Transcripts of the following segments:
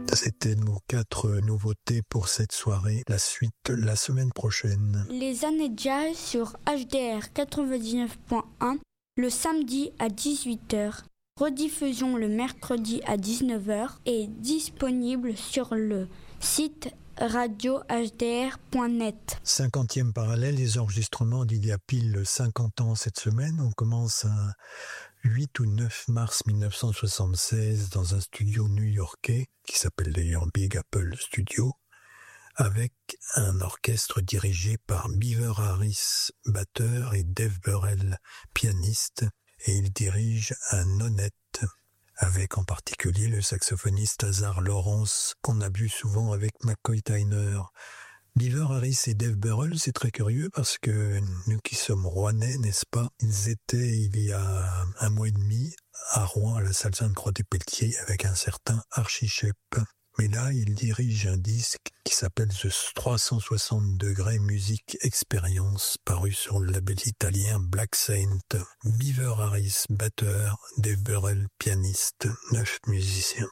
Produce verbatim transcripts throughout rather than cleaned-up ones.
C'était nos quatre nouveautés pour cette soirée. La suite la semaine prochaine. Les années jazz sur H D R quatre-vingt-dix-neuf point un le samedi à dix-huit heures. Rediffusion le mercredi à dix-neuf heures et disponible sur le site radio h d r point net. cinquantième parallèle, les enregistrements d'il y a pile cinquante ans cette semaine. On commence à huit ou neuf mars mille neuf cent soixante-seize dans un studio new-yorkais qui s'appelle d'ailleurs Big Apple Studio, avec un orchestre dirigé par Beaver Harris, batteur, et Dave Burrell, pianiste, et il dirige un nonette, avec en particulier le saxophoniste Azar Lawrence, qu'on a vu souvent avec McCoy Tyner. Beaver Harris et Dave Burrell, c'est très curieux parce que nous qui sommes rouennais, n'est-ce pas, ils étaient il y a un mois et demi à Rouen, à la salle Sainte-Croix-des-Pelletiers, avec un certain Archie Shepp. Mais là, il dirige un disque qui s'appelle The trois cent soixante degrés Music Experience, paru sur le label italien Black Saint. Beaver Harris, batteur, Dave Burrell, pianiste, neuf musiciens.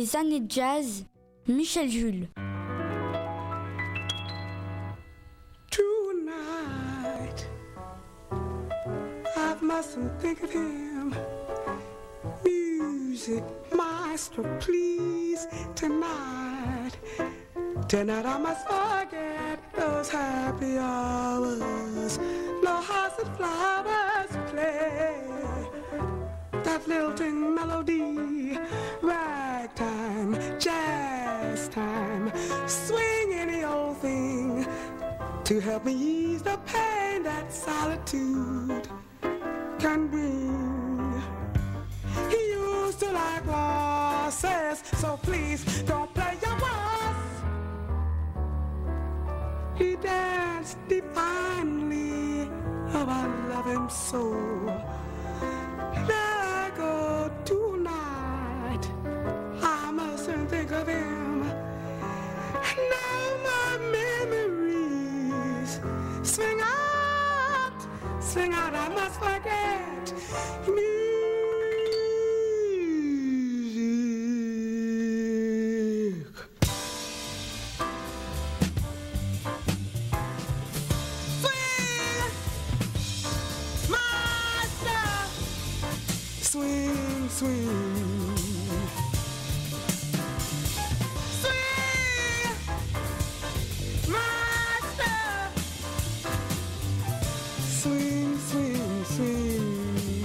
Les années jazz, Michel Jules. Tonight, I mustn't think of him. Music, maestro, please, tonight. Tonight I must forget those happy hours. No hearts and flowers play. That lilting melody, ragtime, jazz time, swing any old thing to help me ease the pain that solitude can bring. He used to like waltzes, so please don't play your waltz. He danced divinely, oh I love him so. There I go tonight, I mustn't think of him. Now my memories swing out, swing out, I must forget music. Swing, swing, swing, master. Swing, swing, swing.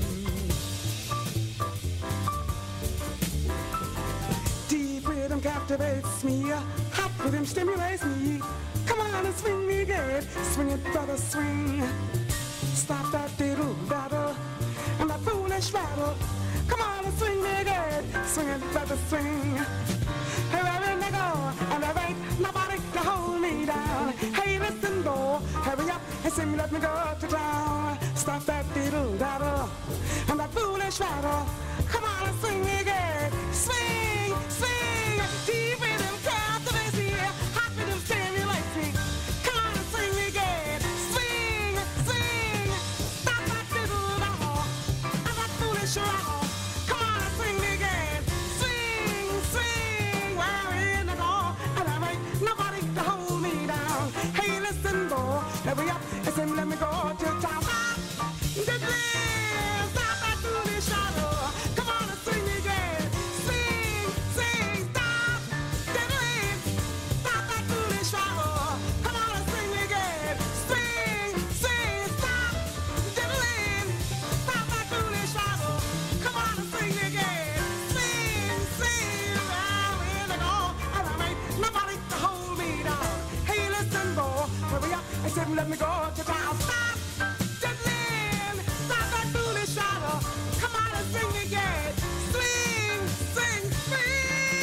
Deep rhythm captivates me, hot rhythm stimulates me. Come on and swing me good, swing it, brother, swing. Stop that diddle, daddle. And that foolish rattle, come on and swing me good, swing it, brother, swing. Hey, where they go, and there ain't nobody to hold me down. Hey, listen, though, hurry up and sing me, let me go to town. Stop that diddle daddle, and that foolish rattle, come on and swing me good, swing, swing. Deep rhythm captivates me, hot rhythm stimulates me. Come on and swing me good, swing, swing. Stop that diddle daddle. Rattle. Come on and swing me again. Swing, swing, where in the door. And there ain't nobody to hold me down. Hey, listen, boy, hurry up and say, let me go to town. Stop the dream, stop that foolish rattle. Come on and swing me again. Swing, swing, stop the dream, stop that foolish rattle. Come on and swing me again. Swing, swing, stop the dream, stop that foolish rattle. Come on and sing again. Sing, sing, I'm in the go. And there ain't nobody to hold me down. Hey, listen, boy, hurry up and say, let me go to town. Stop, Jacqueline, stop that foolish shadow. Come on and sing again. Swing, sing, swing.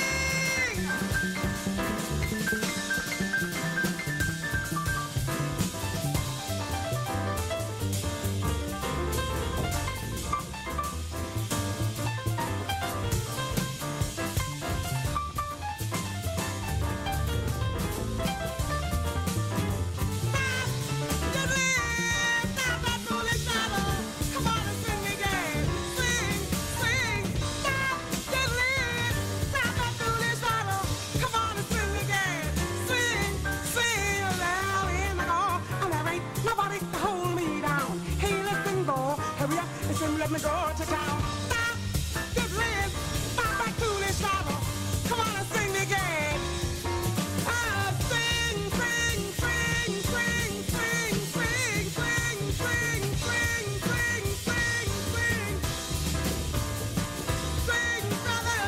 Let me go to town. Stop, get rid, stop that foolish rattle. Come on and sing again. Ah, sing, sing, sing, sing, sing, sing, sing, sing, sing, sing, sing, sing, sing, brother.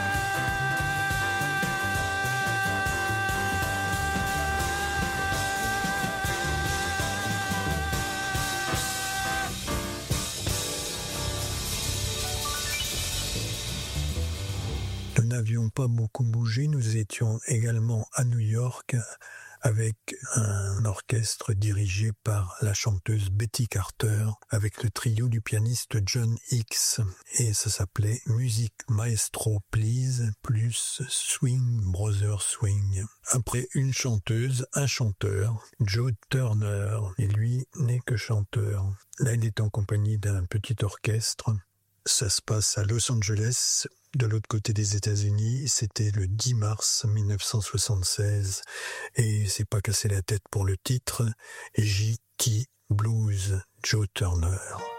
Nous n'avions pas beaucoup bougé, nous étions également à New York avec un orchestre dirigé par la chanteuse Betty Carter, avec le trio du pianiste John Hicks, et ça s'appelait Music Maestro Please plus Swing Brother Swing. Après une chanteuse, un chanteur, Joe Turner, et lui n'est que chanteur. Là, il est en compagnie d'un petit orchestre. Ça se passe à Los Angeles, de l'autre côté des États-Unis, c'était le dix mars mille neuf cent soixante-seize, et c'est pas cassé la tête pour le titre, J T Blues, Joe Turner.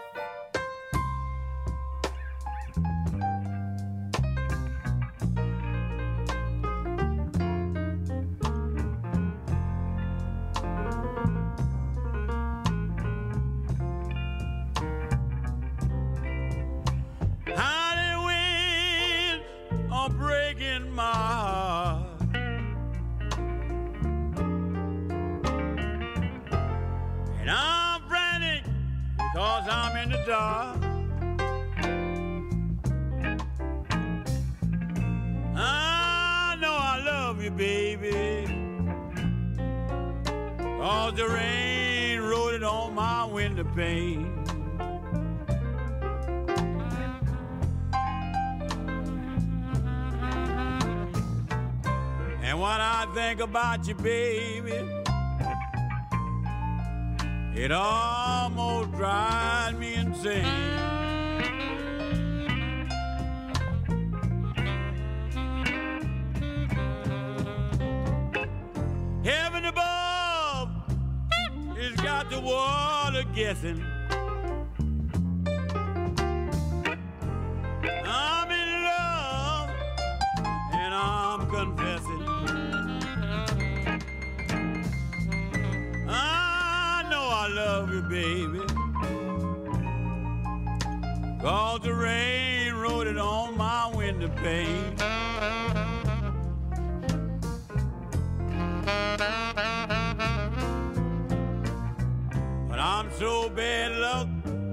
I know I love you, baby, 'cause the rain wrote it on my window pane. And when I think about you, baby, it almost drives me insane. Heaven above has got the water guessing. I'm in love and I'm confessing. I know I love you, baby, 'cause the rain wrote it on my window pane. But I'm so bad luck,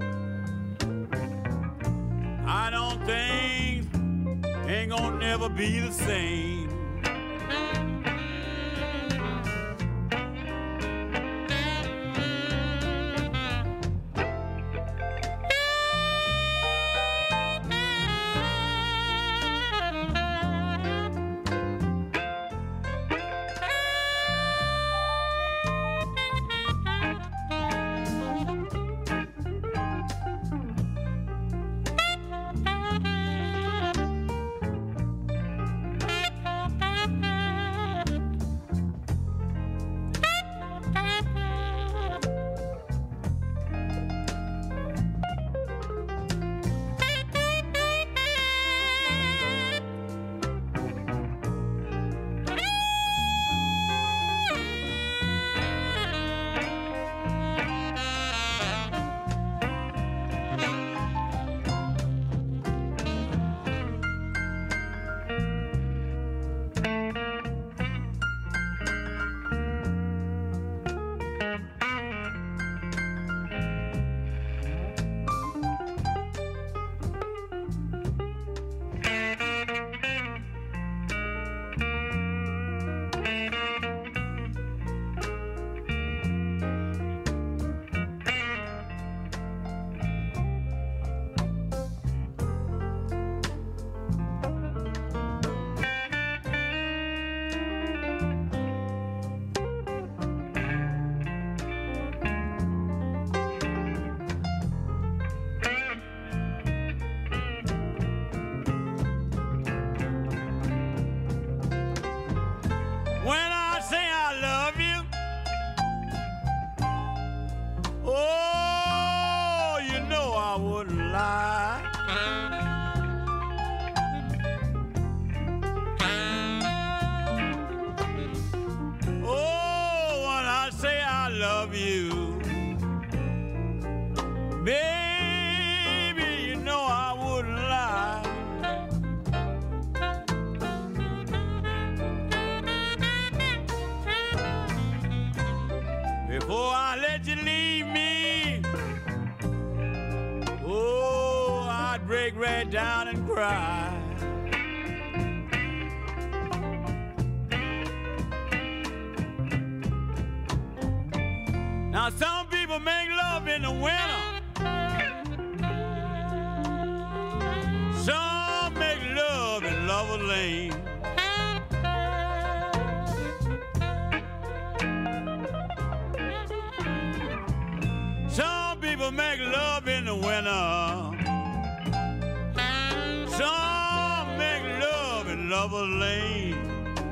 I don't think ain't gonna never be the same. Before I let you leave me, oh, I'd break right down and cry. Now some people make love in the winter, some make love in Lover Lane. Some people make love in the winter, some Lover Lane.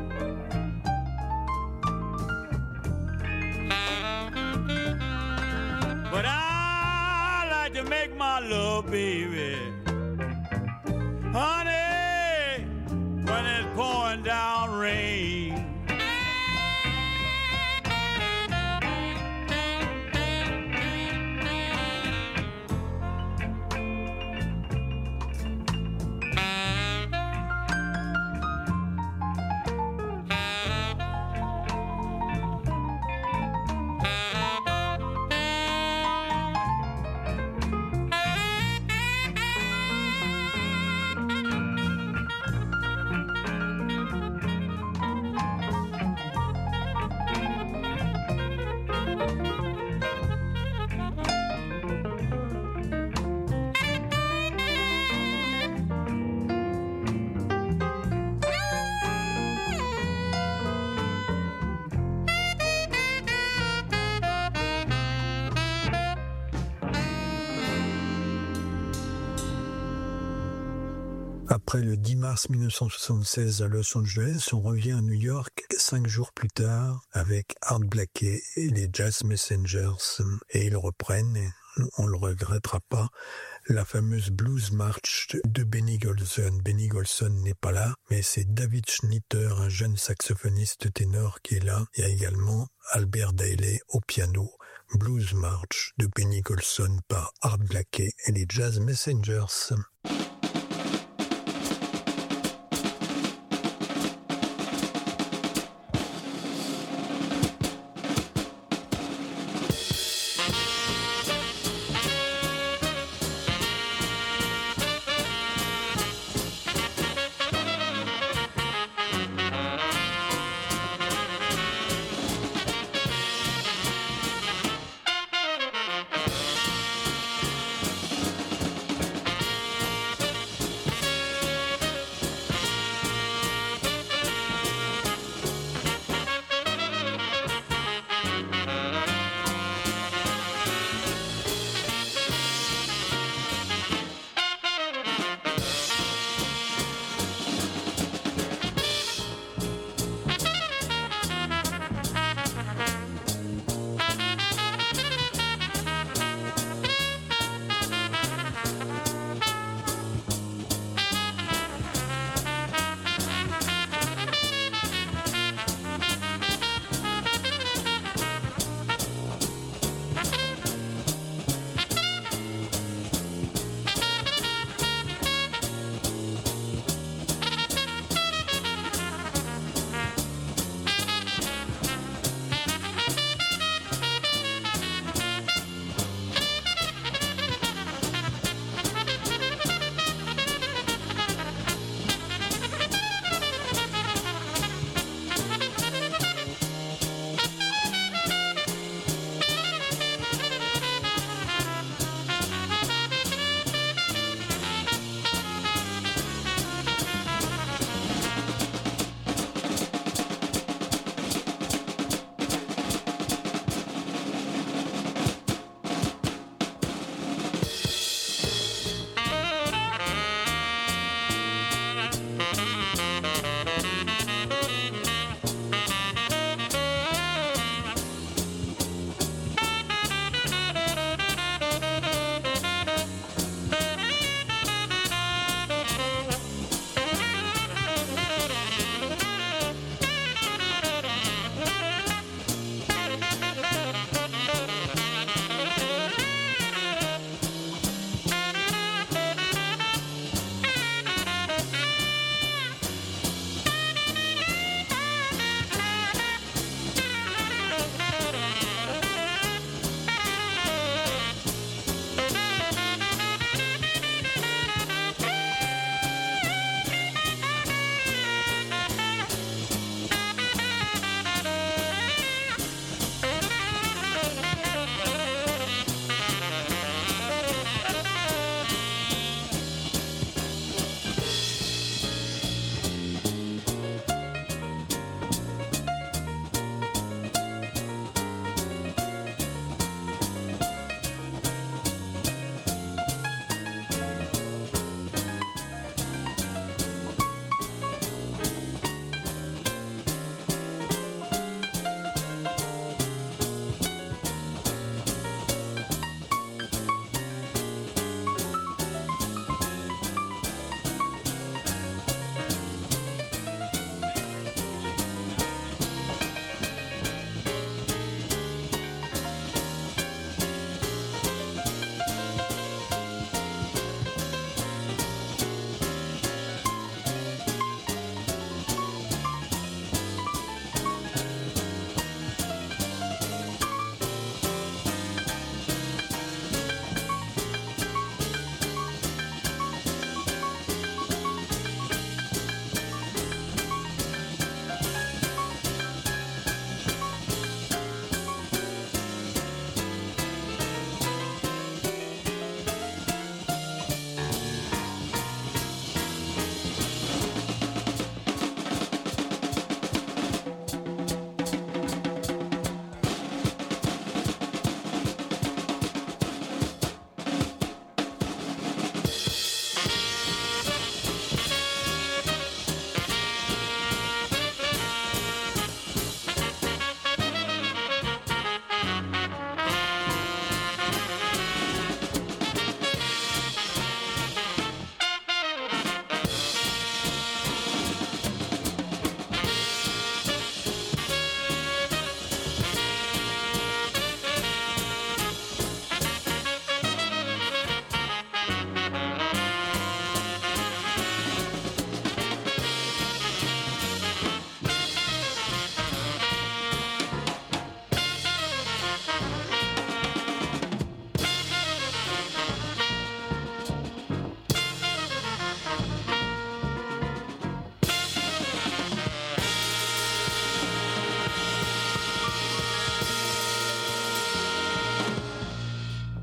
But I like to make my love, baby, honey, when it's pouring down rain. Après le dix mars mille neuf cent soixante-seize à Los Angeles, on revient à New York cinq jours plus tard avec Art Blakey et les Jazz Messengers. Et ils reprennent, et on ne le regrettera pas, la fameuse Blues March de Benny Golson. Benny Golson n'est pas là, mais c'est David Schnitter, un jeune saxophoniste ténor qui est là. Il y a également Albert Dailey au piano. Blues March de Benny Golson par Art Blakey et les Jazz Messengers.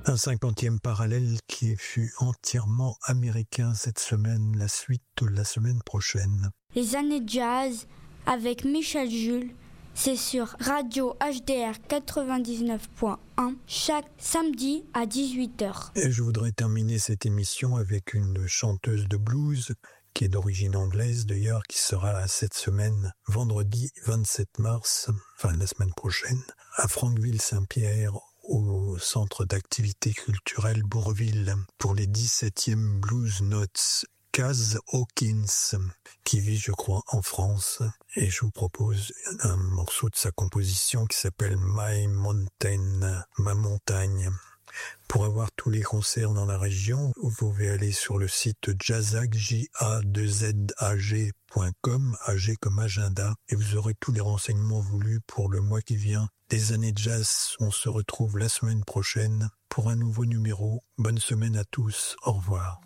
Un cinquantième parallèle qui fut entièrement américain cette semaine, la suite la semaine prochaine. Les années jazz avec Michel Jules, c'est sur Radio H D R quatre-vingt-dix-neuf point un chaque samedi à dix-huit heures. Et je voudrais terminer cette émission avec une chanteuse de blues qui est d'origine anglaise d'ailleurs, qui sera cette semaine, vendredi vingt-sept mars, enfin la semaine prochaine, à Franqueville-Saint-Pierre, au centre d'activité culturelle Bourville, pour les dix-septièmes Blues Notes. Kaz Hawkins, qui vit, je crois, en France, et je vous propose un morceau de sa composition qui s'appelle My Mountain, ma montagne. Pour avoir tous les concerts dans la région, vous pouvez aller sur le site jazag, j a deux z a g point com, A G comme agenda, et vous aurez tous les renseignements voulus pour le mois qui vient. Des années jazz, on se retrouve la semaine prochaine pour un nouveau numéro. Bonne semaine à tous, au revoir.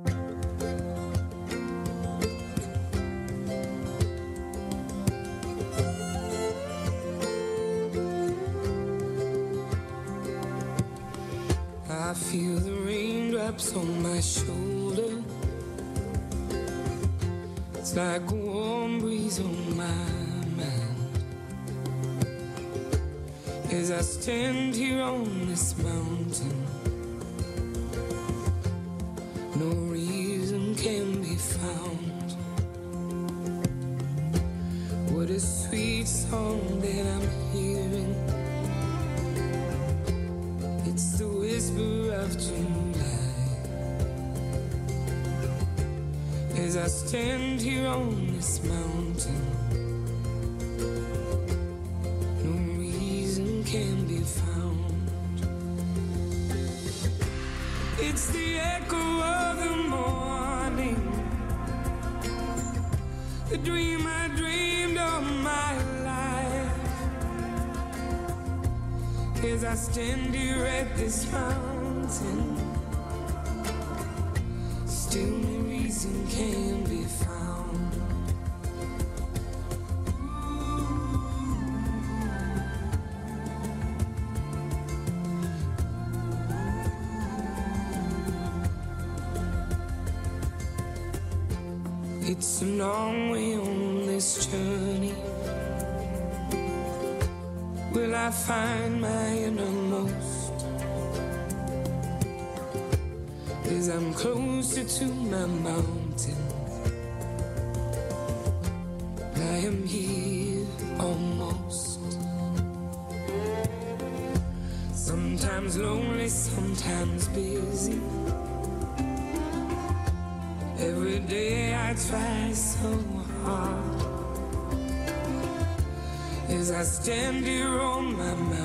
I feel the raindrops on my shoulder. It's like a warm breeze on my mind. As I stand here on this mountain, no reason can be found. What a sweet song that I'm hearing. It's the whisper of July. As I stand here on this mountain, no reason can be found. It's the echo of the morning, the dream I dreamed of my life. As I stand here at this mountain, still no reason can be found. It's a long way on this journey. Will I find my innermost? As I'm closer to my mountain, I am here almost. Sometimes lonely, sometimes busy. Every day I try so hard. As I stand here on my mountain,